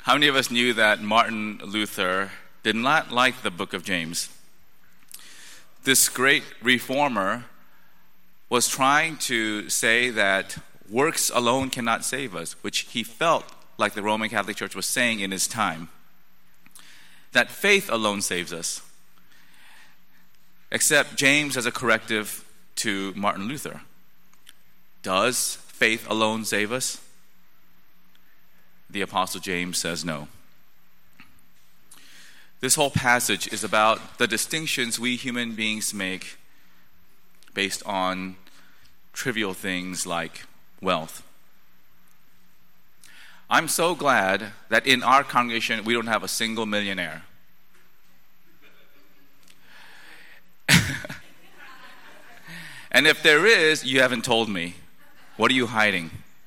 How many of us knew that Martin Luther did not like the book of James? This great reformer was trying to say that works alone cannot save us, which he felt like the Roman Catholic Church was saying in his time. That faith alone saves us. Except James has a corrective to Martin Luther. Does faith alone save us? The Apostle James says no. This whole passage is about the distinctions we human beings make based on trivial things like wealth. I'm so glad that in our congregation we don't have a single millionaire. And if there is, you haven't told me. What are you hiding?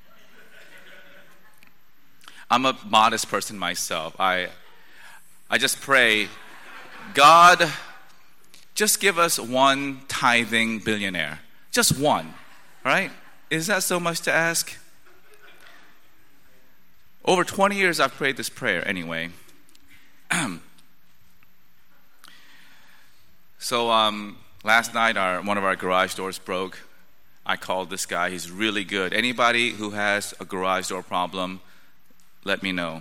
I'm a modest person myself. I just pray, God, just give us one tithing billionaire. Just one, right? Is that so much to ask? Over 20 years I've prayed this prayer anyway. So last night one of our garage doors broke. I called this guy. He's really good. Anybody who has a garage door problem, let me know.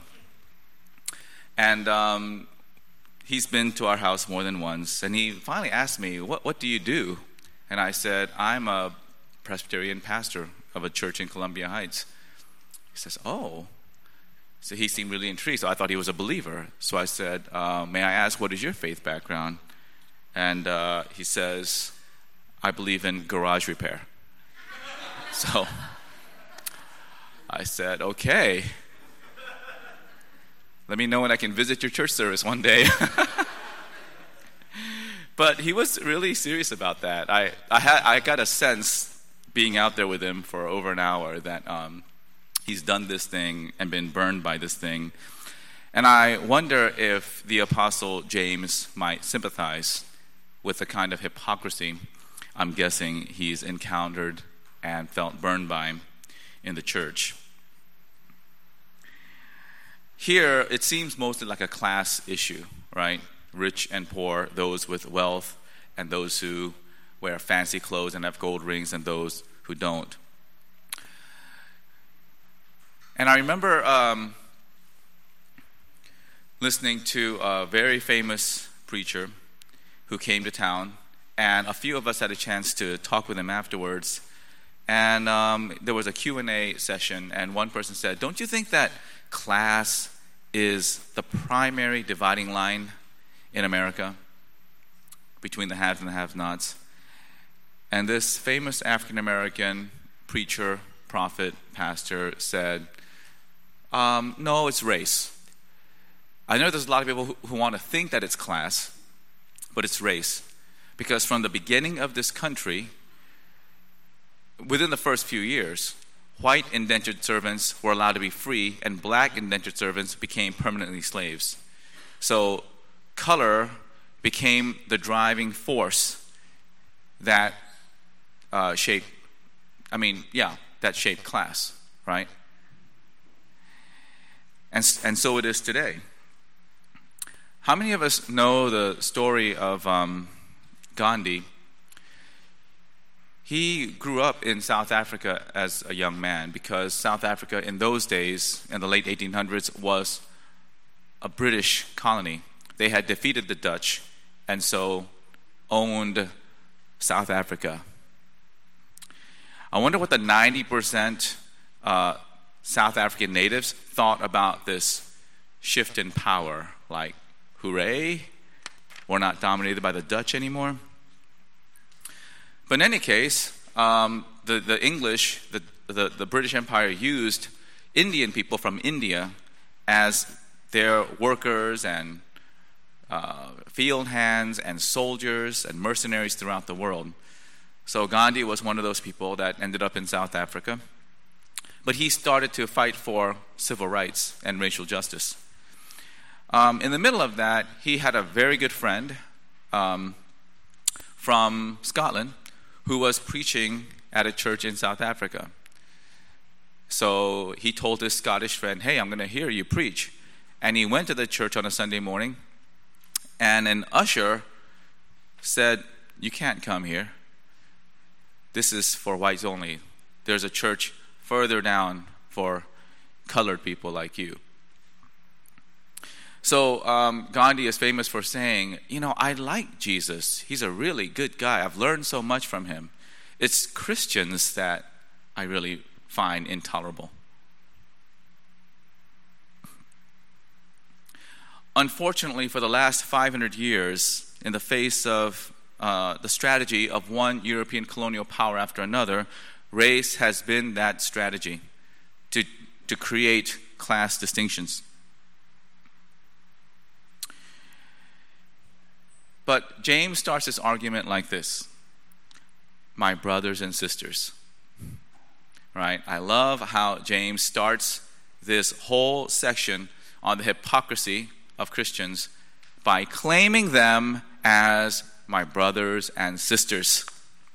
And he's been to our house more than once. And he finally asked me, what do you do? And I said, I'm a Presbyterian pastor of a church in Columbia Heights. He says, oh. So he seemed really intrigued. So I thought he was a believer. So I said, may I ask, what is your faith background? And he says, I believe in garage repair. So I said, okay. Let me know when I can visit your church service one day. But he was really serious about that. I got a sense, being out there with him for over an hour, that he's done this thing and been burned by this thing. And I wonder if the Apostle James might sympathize with the kind of hypocrisy I'm guessing he's encountered and felt burned by in the church. Here, it seems mostly like a class issue, right? Rich and poor, those with wealth, and those who wear fancy clothes and have gold rings, and those who don't. And I remember listening to a very famous preacher who came to town, and a few of us had a chance to talk with him afterwards. And there was a Q&A session, and one person said, don't you think that class is the primary dividing line in America between the haves and the have-nots? And this famous African-American preacher, prophet, pastor said, no, it's race. I know there's a lot of people who want to think that it's class, but it's race. Because from the beginning of this country, within the first few years, white indentured servants were allowed to be free, and black indentured servants became permanently slaves. So color became the driving force that shaped class, right? And so it is today. How many of us know the story of Gandhi? He grew up in South Africa as a young man because South Africa in those days, in the late 1800s, was a British colony. They had defeated the Dutch and so owned South Africa. I wonder what the 90% South African natives thought about this shift in power. Like, hooray, we're not dominated by the Dutch anymore. But in any case, the English, the British Empire used Indian people from India as their workers and field hands and soldiers and mercenaries throughout the world. So Gandhi was one of those people that ended up in South Africa. But he started to fight for civil rights and racial justice. In the middle of that, he had a very good friend from Scotland who was preaching at a church in South Africa. So he told his Scottish friend, hey, I'm going to hear you preach. And he went to the church on a Sunday morning, and an usher said, "You can't come here. This is for whites only. There's a church further down for colored people like you." So Gandhi is famous for saying, I like Jesus. He's a really good guy. I've learned so much from him. It's Christians that I really find intolerable. Unfortunately, for the last 500 years, in the face of the strategy of one European colonial power after another, race has been that strategy to create class distinctions. But James starts his argument like this: my brothers and sisters. Right? I love how James starts this whole section on the hypocrisy of Christians by claiming them as my brothers and sisters.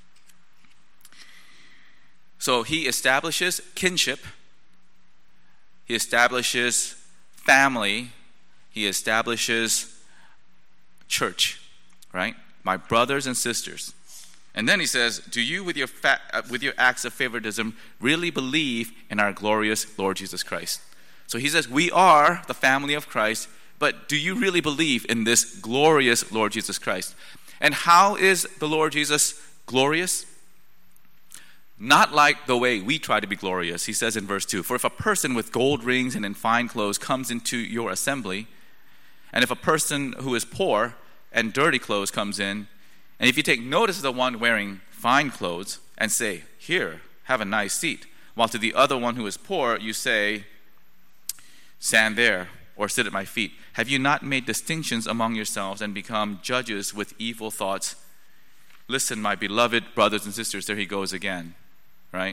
So he establishes kinship, he establishes family, he establishes church, right? My brothers and sisters. And then he says, do you with your acts of favoritism really believe in our glorious Lord Jesus Christ? So he says, we are the family of Christ, but do you really believe in this glorious Lord Jesus Christ? And how is the Lord Jesus glorious? Not like the way we try to be glorious. He says in verse 2, for if a person with gold rings and in fine clothes comes into your assembly, and if a person who is poor and dirty clothes comes in, and if you take notice of the one wearing fine clothes and say, here, have a nice seat, while to the other one who is poor you say, stand there or sit at my feet, have you not made distinctions among yourselves and become judges with evil thoughts? Listen, my beloved brothers and sisters, there he goes again, right?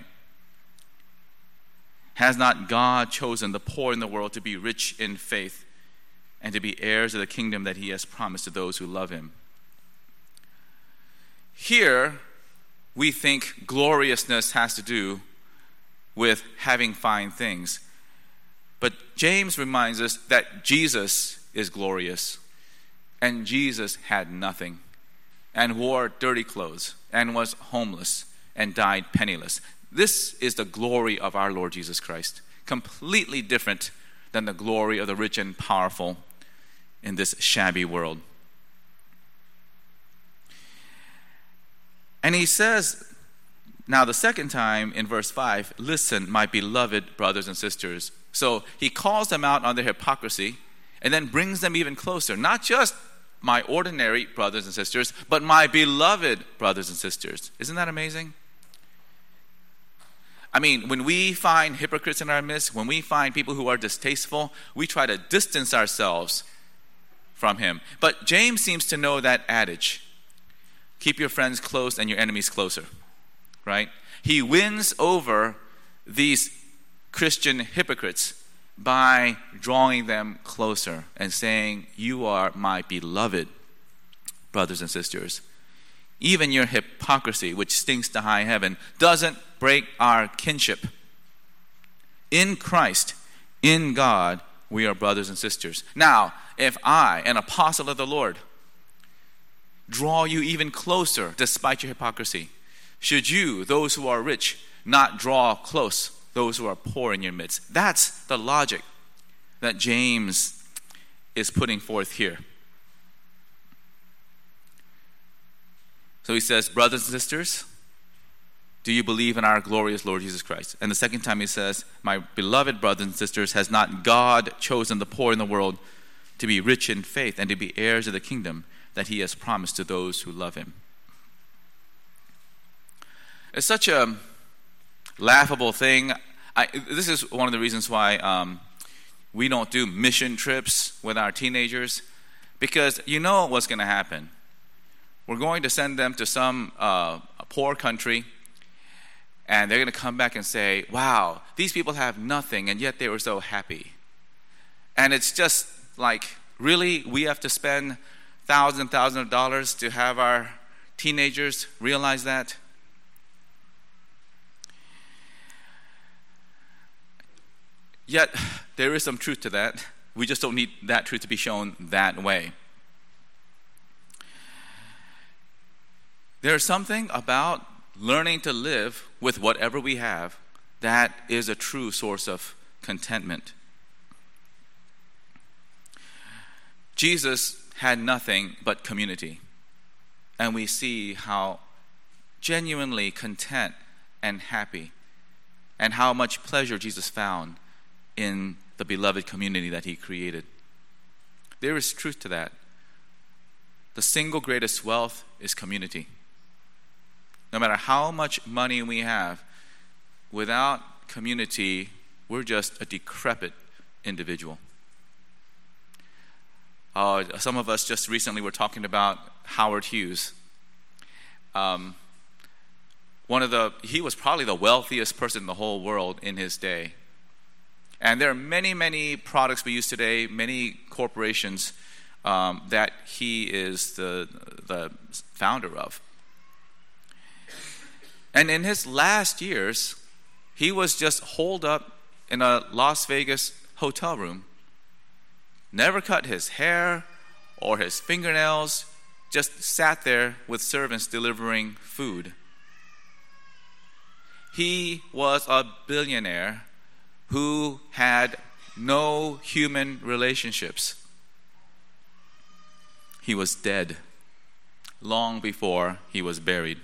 Has not God chosen the poor in the world to be rich in faith and to be heirs of the kingdom that he has promised to those who love him? Here, we think gloriousness has to do with having fine things. But James reminds us that Jesus is glorious, and Jesus had nothing, and wore dirty clothes, and was homeless, and died penniless. This is the glory of our Lord Jesus Christ, completely different than the glory of the rich and powerful in this shabby world. And he says, now the second time in verse 5, listen, my beloved brothers and sisters. So he calls them out on their hypocrisy and then brings them even closer. Not just my ordinary brothers and sisters, but my beloved brothers and sisters. Isn't that amazing? I mean, when we find hypocrites in our midst, when we find people who are distasteful, we try to distance ourselves from him. But James seems to know that adage. Keep your friends close and your enemies closer, right? He wins over these Christian hypocrites by drawing them closer and saying, you are my beloved brothers and sisters. Even your hypocrisy, which stinks to high heaven, doesn't break our kinship. In Christ, in God, we are brothers and sisters. Now, if I, an apostle of the Lord, draw you even closer despite your hypocrisy, should you, those who are rich, not draw close those who are poor in your midst? That's the logic that James is putting forth here. So he says, brothers and sisters, do you believe in our glorious Lord Jesus Christ? And the second time he says, my beloved brothers and sisters, has not God chosen the poor in the world to be rich in faith and to be heirs of the kingdom that he has promised to those who love him? It's such a laughable thing. This is one of the reasons why we don't do mission trips with our teenagers, because you know what's going to happen. We're going to send them to some poor country, and they're going to come back and say, wow, these people have nothing, and yet they were so happy. And it's just like, really, we have to spend thousands and thousands of dollars to have our teenagers realize that? Yet, there is some truth to that, We just don't need that truth to be shown that way. There's something about learning to live with whatever we have that is a true source of contentment. Jesus had nothing but community, and we see how genuinely content and happy and how much pleasure Jesus found in the beloved community that he created. There is truth to that. The single greatest wealth is community. No matter how much money we have, without community, we're just a decrepit individual. Some of us just recently were talking about Howard Hughes. He was probably the wealthiest person in the whole world in his day. And there are many, many products we use today, many corporations that he is the founder of. And in his last years, he was just holed up in a Las Vegas hotel room. Never cut his hair or his fingernails, just sat there with servants delivering food. He was a billionaire who had no human relationships. He was dead long before he was buried.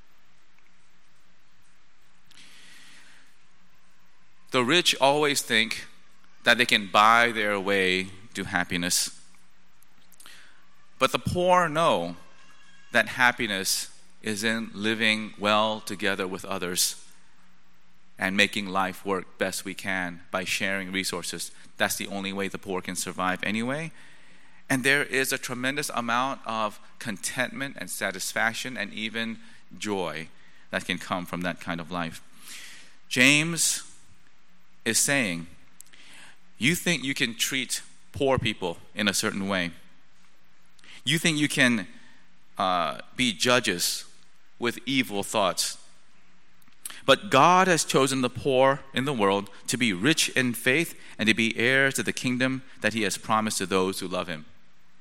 The rich always think that they can buy their way to happiness. But the poor know that happiness is in living well together with others and making life work best we can by sharing resources. That's the only way the poor can survive anyway. And there is a tremendous amount of contentment and satisfaction and even joy that can come from that kind of life. James is saying, you think you can treat poor people in a certain way. You think you can be judges with evil thoughts. But God has chosen the poor in the world to be rich in faith and to be heirs to the kingdom that he has promised to those who love him.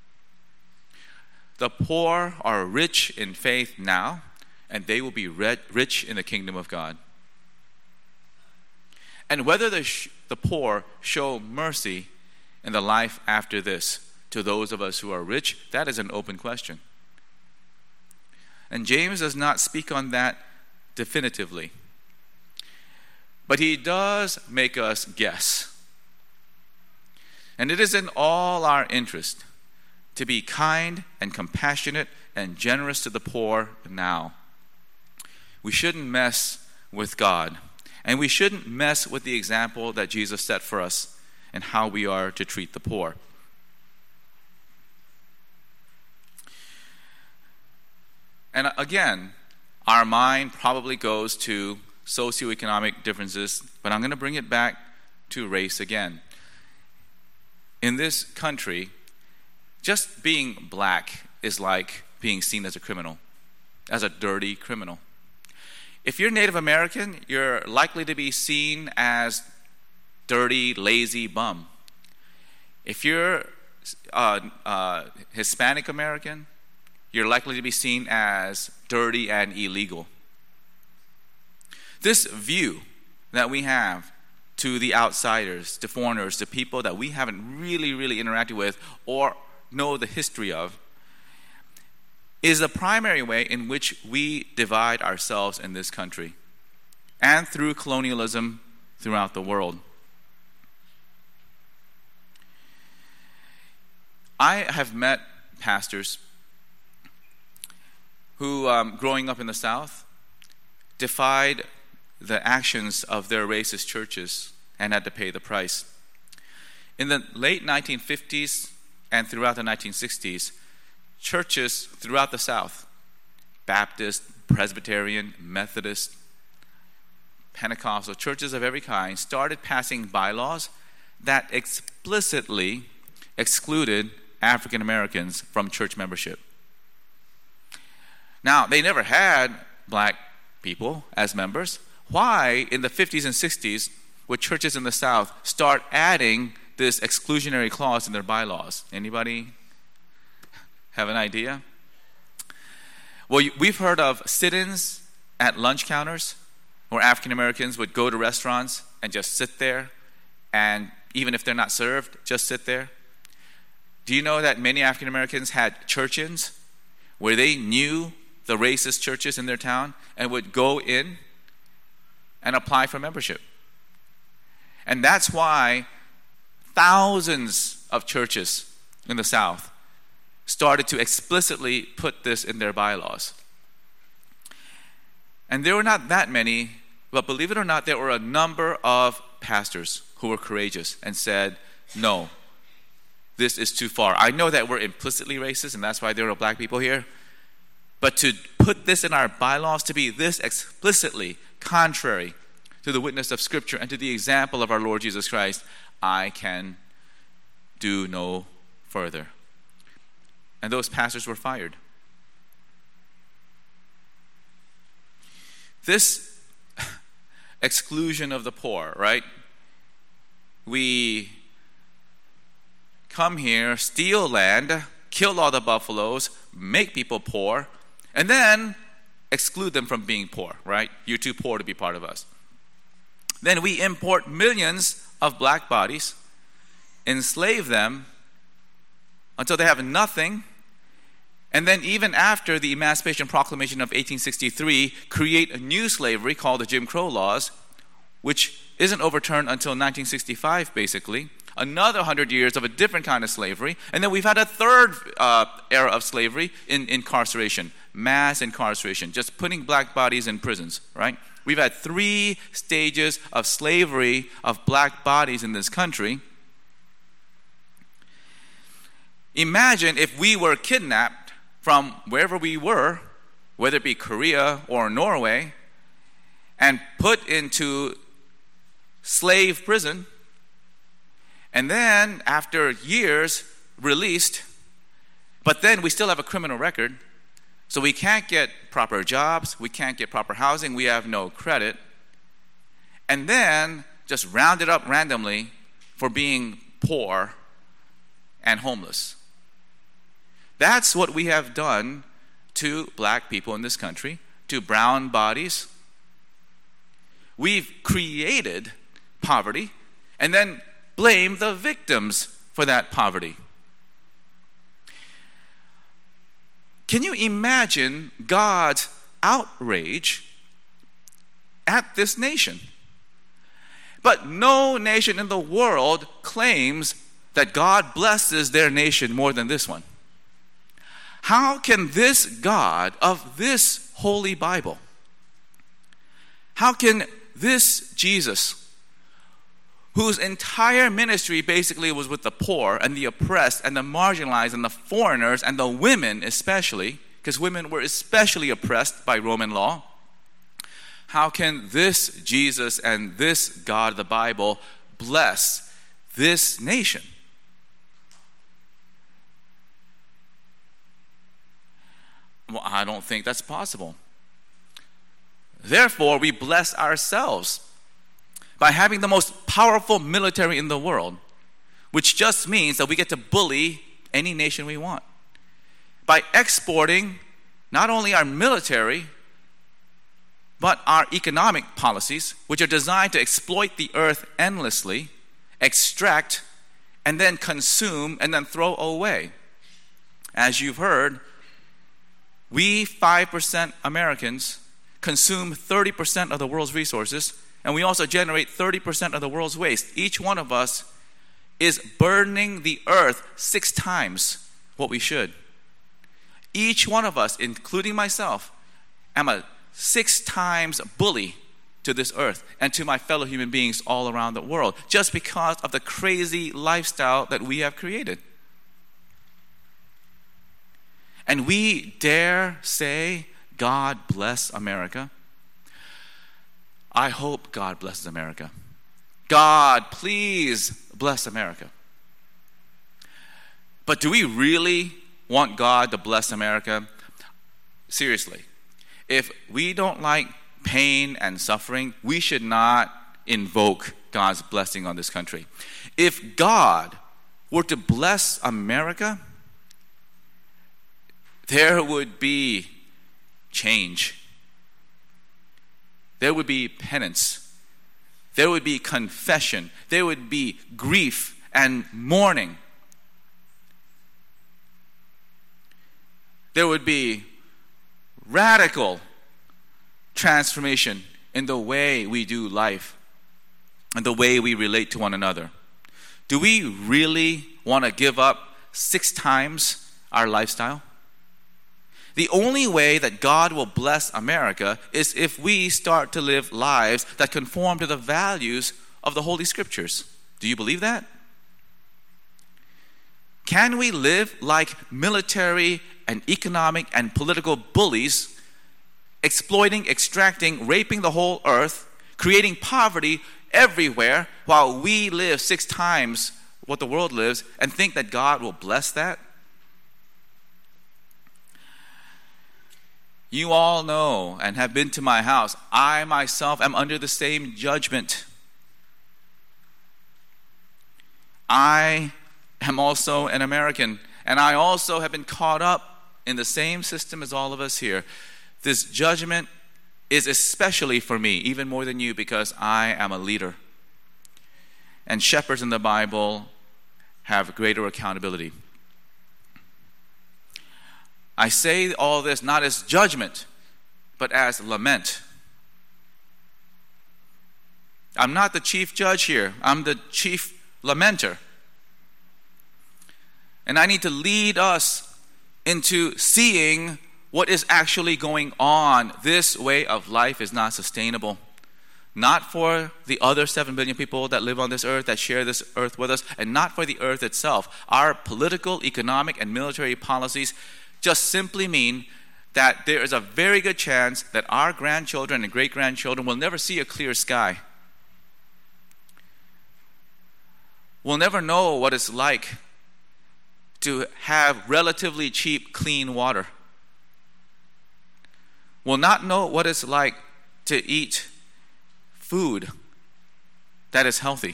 The poor are rich in faith now, and they will be rich in the kingdom of God. And whether the poor show mercy in the life after this to those of us who are rich, that is an open question. And James does not speak on that definitively. But he does make us guess. And it is in all our interest to be kind and compassionate and generous to the poor now. We shouldn't mess with God. And we shouldn't mess with the example that Jesus set for us and how we are to treat the poor. And again, our mind probably goes to socioeconomic differences, but I'm going to bring it back to race again. In this country, just being black is like being seen as a criminal, as a dirty criminal. If you're Native American, you're likely to be seen as dirty, lazy bum. If you're Hispanic American, you're likely to be seen as dirty and illegal. This view that we have to the outsiders, to foreigners, to people that we haven't really interacted with or know the history of, is the primary way in which we divide ourselves in this country and through colonialism throughout the world. I have met pastors who, growing up in the South, defied the actions of their racist churches and had to pay the price. In the late 1950s and throughout the 1960s, churches throughout the South, Baptist, Presbyterian, Methodist, Pentecostal, churches of every kind, started passing bylaws that explicitly excluded African Americans from church membership. Now, they never had black people as members. Why, in the 50s and 60s, would churches in the South start adding this exclusionary clause in their bylaws? Anybody have an idea? Well, we've heard of sit-ins at lunch counters where African Americans would go to restaurants and just sit there, and even if they're not served, just sit there. Do you know that many African Americans had church-ins where they knew the racist churches in their town and would go in and apply for membership? And that's why thousands of churches in the South started to explicitly put this in their bylaws. And there were not that many, but believe it or not, there were a number of pastors who were courageous and said, no, this is too far. I know that we're implicitly racist, and that's why there are black people here. But to put this in our bylaws, to be this explicitly contrary to the witness of Scripture and to the example of our Lord Jesus Christ, I can do no further. And those pastors were fired. This exclusion of the poor, right? We come here, steal land, kill all the buffaloes, make people poor, and then exclude them from being poor, right? You're too poor to be part of us. Then we import millions of black bodies, enslave them until they have nothing, and then even after the Emancipation Proclamation of 1863, create a new slavery called the Jim Crow laws, which isn't overturned until 1965, basically. Another 100 years of a different kind of slavery. And then we've had a third era of slavery in incarceration, mass incarceration, just putting black bodies in prisons, right? We've had 3 stages of slavery of black bodies in this country. Imagine if we were kidnapped from wherever we were, whether it be Korea or Norway, and put into slave prison, and then after years released, but then we still have a criminal record, so we can't get proper jobs, we can't get proper housing, we have no credit, and then just rounded up randomly for being poor and homeless. That's what we have done to black people in this country, to brown bodies. We've created poverty and then blame the victims for that poverty. Can you imagine God's outrage at this nation? But no nation in the world claims that God blesses their nation more than this one. How can this God of this holy Bible, how can this Jesus, whose entire ministry basically was with the poor and the oppressed and the marginalized and the foreigners and the women especially, because women were especially oppressed by Roman law, how can this Jesus and this God of the Bible bless this nation? Well, I don't think that's possible. Therefore, we bless ourselves by having the most powerful military in the world, which just means that we get to bully any nation we want. By exporting not only our military, but our economic policies, which are designed to exploit the earth endlessly, extract, and then consume, and then throw away. As you've heard, we 5% Americans consume 30% of the world's resources, and we also generate 30% of the world's waste. Each one of us is burdening the earth 6 times what we should. Each one of us, including myself, am a 6 times bully to this earth and to my fellow human beings all around the world, just because of the crazy lifestyle that we have created. And we dare say, God bless America. I hope God blesses America. God, please bless America. But do we really want God to bless America? Seriously, if we don't like pain and suffering, we should not invoke God's blessing on this country. If God were to bless America, there would be change. There would be penance. There would be confession. There would be grief and mourning. There would be radical transformation in the way we do life and the way we relate to one another. Do we really want to give up 6 times our lifestyle? The only way that God will bless America is if we start to live lives that conform to the values of the Holy Scriptures. Do you believe that? Can we live like military and economic and political bullies, exploiting, extracting, raping the whole earth, creating poverty everywhere, while we live 6 times what the world lives, and think that God will bless that? You all know and have been to my house. I myself am under the same judgment. I am also an American, and I also have been caught up in the same system as all of us here. This judgment is especially for me, even more than you, because I am a leader. And shepherds in the Bible have greater accountability. I say all this not as judgment, but as lament. I'm not the chief judge here. I'm the chief lamenter. And I need to lead us into seeing what is actually going on. This way of life is not sustainable. Not for the other 7 billion people that live on this earth, that share this earth with us, and not for the earth itself. Our political, economic, and military policies just simply mean that there is a very good chance that our grandchildren and great-grandchildren will never see a clear sky. We'll never know what it's like to have relatively cheap, clean water. We'll not know what it's like to eat food that is healthy.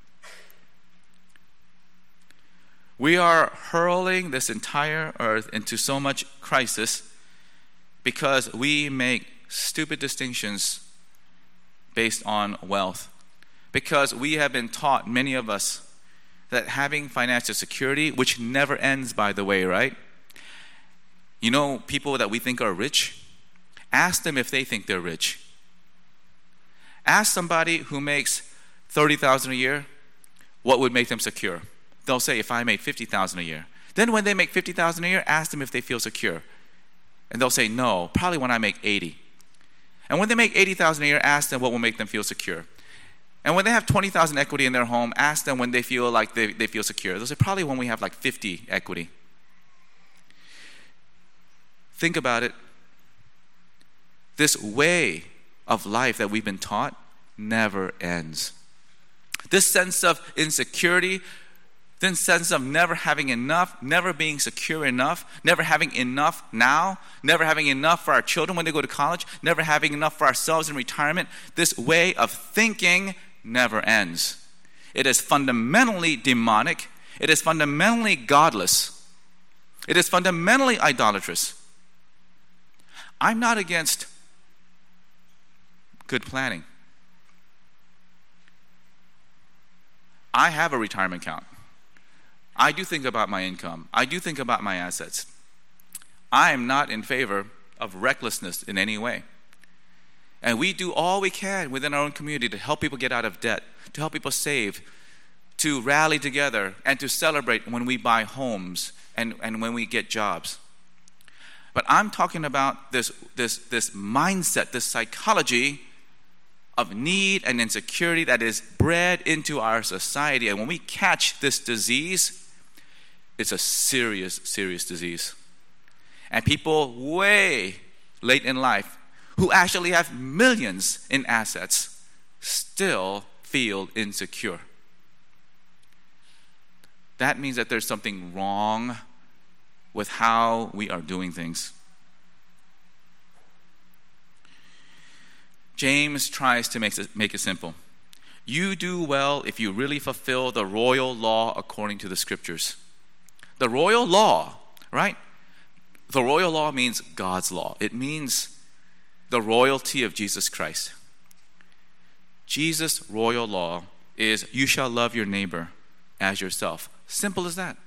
We are hurling this entire earth into so much crisis because we make stupid distinctions based on wealth. Because we have been taught, many of us, that having financial security, which never ends, by the way, right? You know, people that we think are rich, ask them if they think they're rich. Ask somebody who makes $30,000 a year, what would make them secure? They'll say, if I made $50,000 a year. Then when they make $50,000 a year, ask them if they feel secure. And they'll say, no, probably when I make $80,000. And when they make $80,000 a year, ask them what will make them feel secure. And when they have $20,000 equity in their home, ask them when they feel like they feel secure. They'll say, probably when we have like $50,000 equity. Think about it. This way of life that we've been taught never ends. This sense of insecurity, this sense of never having enough, never being secure enough, never having enough now, never having enough for our children when they go to college, never having enough for ourselves in retirement, this way of thinking never ends. It is fundamentally demonic. It is fundamentally godless. It is fundamentally idolatrous. I'm not against good planning. I have a retirement account. I do think about my income. I do think about my assets. I am not in favor of recklessness in any way. And we do all we can within our own community to help people get out of debt, to help people save, to rally together, and to celebrate when we buy homes and when we get jobs. But I'm talking about this mindset, this psychology of need and insecurity that is bred into our society. And when we catch this disease, it's a serious, serious disease. And people way late in life who actually have millions in assets still feel insecure. That means that there's something wrong with how we are doing things. James tries to make it simple. You do well if you really fulfill the royal law according to the scriptures. The royal law, right? The royal law means God's law. It means the royalty of Jesus Christ. Jesus' royal law is you shall love your neighbor as yourself. Simple as that.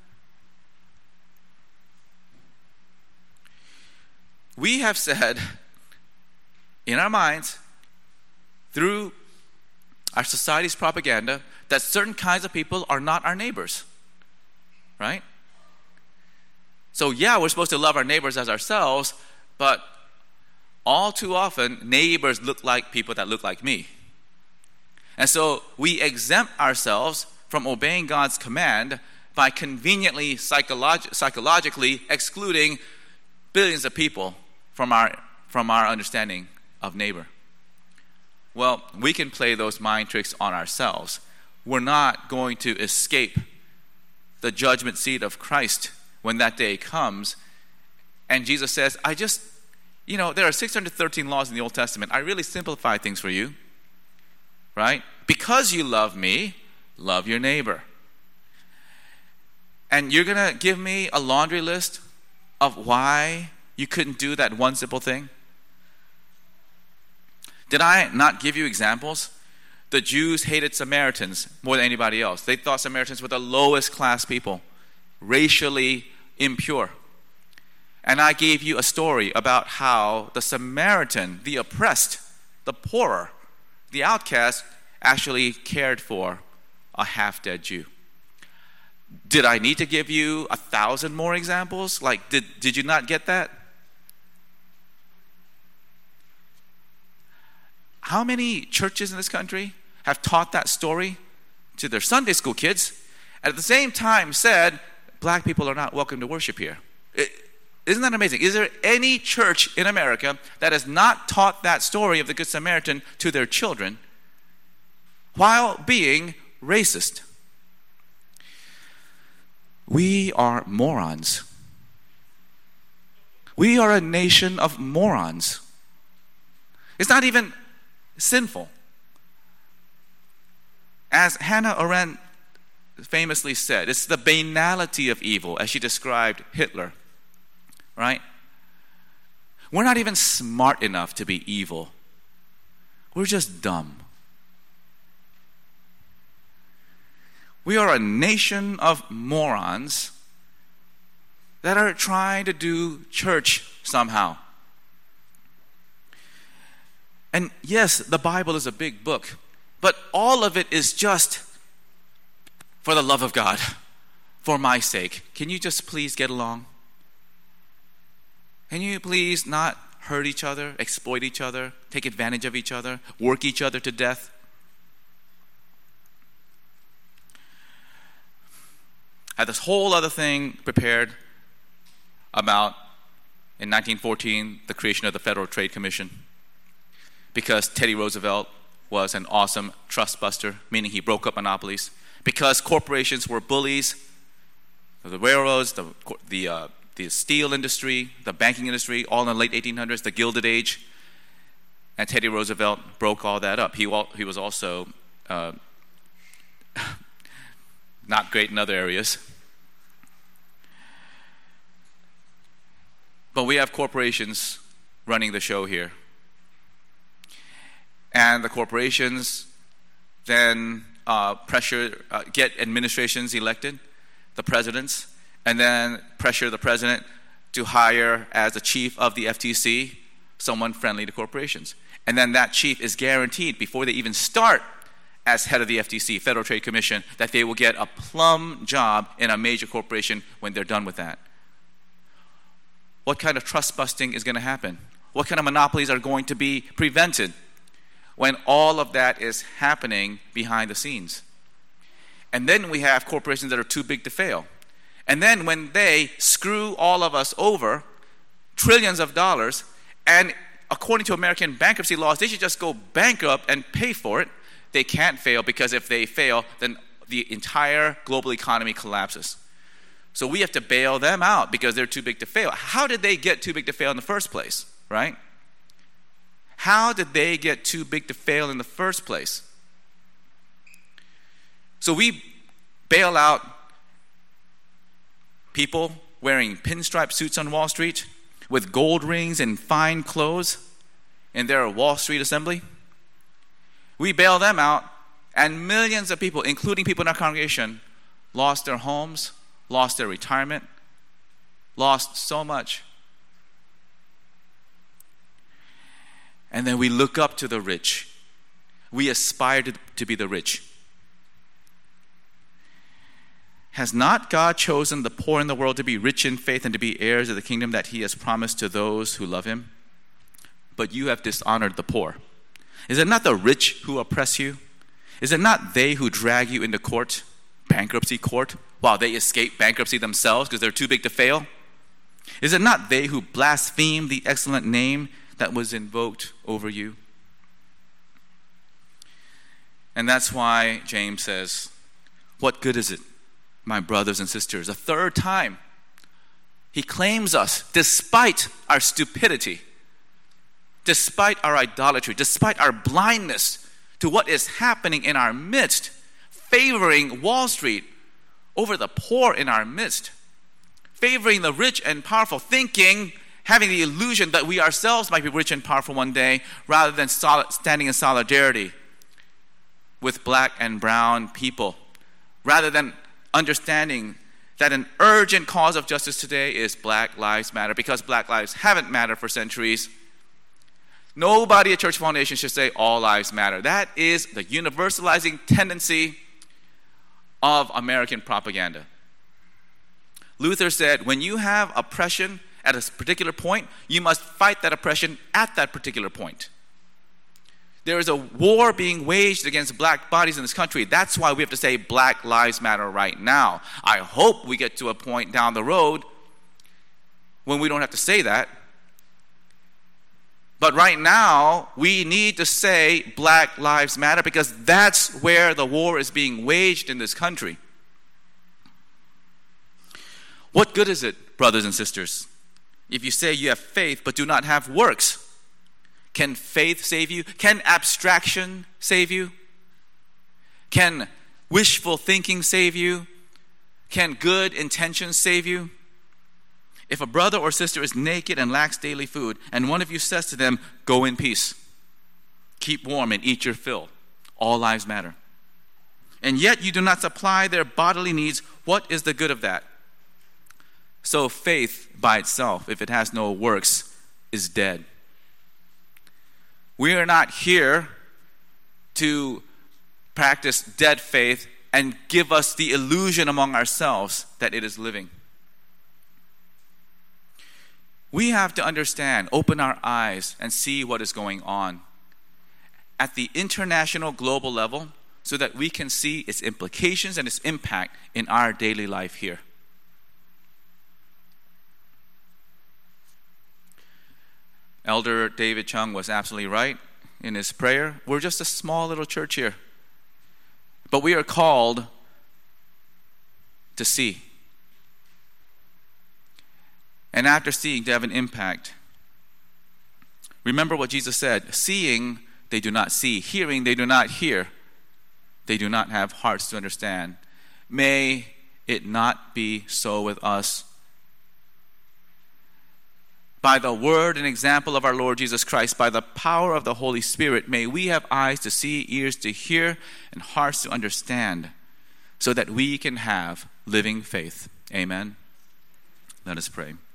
We have said in our minds, through our society's propaganda, that certain kinds of people are not our neighbors. Right? So yeah, we're supposed to love our neighbors as ourselves, but all too often, neighbors look like people that look like me. And so we exempt ourselves from obeying God's command by conveniently, psychologically excluding billions of people from our understanding of neighbor. Well, we can play those mind tricks on ourselves. We're not going to escape the judgment seat of Christ when that day comes. And Jesus says, there are 613 laws in the Old Testament. I really simplify things for you. Right? Because you love me, love your neighbor. And you're going to give me a laundry list of why you couldn't do that one simple thing? Did I not give you examples? The Jews hated Samaritans more than anybody else. They thought Samaritans were the lowest class people, racially impure. And I gave you a story about how the Samaritan, the oppressed, the poorer, the outcast, actually cared for a half-dead Jew. Did I need to give you 1,000 more examples? Like, did you not get that? How many churches in this country have taught that story to their Sunday school kids, and at the same time said, black people are not welcome to worship here? Isn't that amazing? Is there any church in America that has not taught that story of the Good Samaritan to their children while being racist? We are morons. We are a nation of morons. It's not even sinful. As Hannah Arendt famously said, it's the banality of evil, as she described Hitler. Right? We're not even smart enough to be evil. We're just dumb. We are a nation of morons that are trying to do church somehow. And yes, the Bible is a big book, but all of it is just for the love of God, for my sake. Can you just please get along? Can you please not hurt each other, exploit each other, take advantage of each other, work each other to death? I had this whole other thing prepared about, in 1914, the creation of the Federal Trade Commission. Because Teddy Roosevelt was an awesome trust buster, meaning he broke up monopolies. Because corporations were bullies, the railroads, the steel industry, the banking industry, all in the late 1800s, the Gilded Age. And Teddy Roosevelt broke all that up. He was also not great in other areas. But we have corporations running the show here. And the corporations then get administrations elected, the presidents, and then pressure the president to hire as the chief of the FTC someone friendly to corporations. And then that chief is guaranteed before they even start as head of the FTC, Federal Trade Commission, that they will get a plum job in a major corporation when they're done with that. What kind of trust busting is going to happen? What kind of monopolies are going to be prevented when all of that is happening behind the scenes? And then we have corporations that are too big to fail. And then when they screw all of us over, trillions of dollars, and according to American bankruptcy laws, they should just go bankrupt and pay for it. They can't fail, because if they fail, then the entire global economy collapses. So we have to bail them out because they're too big to fail. How did they get too big to fail in the first place, right? How did they get too big to fail in the first place? So we bail out people wearing pinstripe suits on Wall Street with gold rings and fine clothes in their Wall Street assembly. We bail them out, and millions of people, including people in our congregation, lost their homes, lost their retirement, lost so much. And then we look up to the rich. We aspire to be the rich. Has not God chosen the poor in the world to be rich in faith and to be heirs of the kingdom that he has promised to those who love him? But you have dishonored the poor. Is it not the rich who oppress you? Is it not they who drag you into court, bankruptcy court, while they escape bankruptcy themselves because they're too big to fail? Is it not they who blaspheme the excellent name that was invoked over you? And that's why James says, what good is it, my brothers and sisters? A third time, he claims us, despite our stupidity, despite our idolatry, despite our blindness to what is happening in our midst, favoring Wall Street over the poor in our midst, favoring the rich and powerful, having the illusion that we ourselves might be rich and powerful one day, rather than standing in solidarity with black and brown people, rather than understanding that an urgent cause of justice today is Black Lives Matter, because Black lives haven't mattered for centuries. Nobody at Church Foundation should say all lives matter. That is the universalizing tendency of American propaganda. Luther said, when you have oppression at a particular point, you must fight that oppression at that particular point. There is a war being waged against black bodies in this country. That's why we have to say Black Lives Matter right now. I hope we get to a point down the road when we don't have to say that. But right now, we need to say Black Lives Matter, because that's where the war is being waged in this country. What good is it, brothers and sisters, if you say you have faith but do not have works? Can faith save you? Can abstraction save you? Can wishful thinking save you? Can good intentions save you? If a brother or sister is naked and lacks daily food, and one of you says to them, go in peace, keep warm and eat your fill, all lives matter, and yet you do not supply their bodily needs, what is the good of that? So faith by itself, if it has no works, is dead. We are not here to practice dead faith and give us the illusion among ourselves that it is living. We have to understand, open our eyes, and see what is going on at the international, global level, so that we can see its implications and its impact in our daily life here. Elder David Chung was absolutely right in his prayer. We're just a small little church here, but we are called to see. And after seeing, to have an impact. Remember what Jesus said, seeing, they do not see. Hearing, they do not hear. They do not have hearts to understand. May it not be so with us. By the word and example of our Lord Jesus Christ, by the power of the Holy Spirit, may we have eyes to see, ears to hear, and hearts to understand, so that we can have living faith. Amen. Let us pray.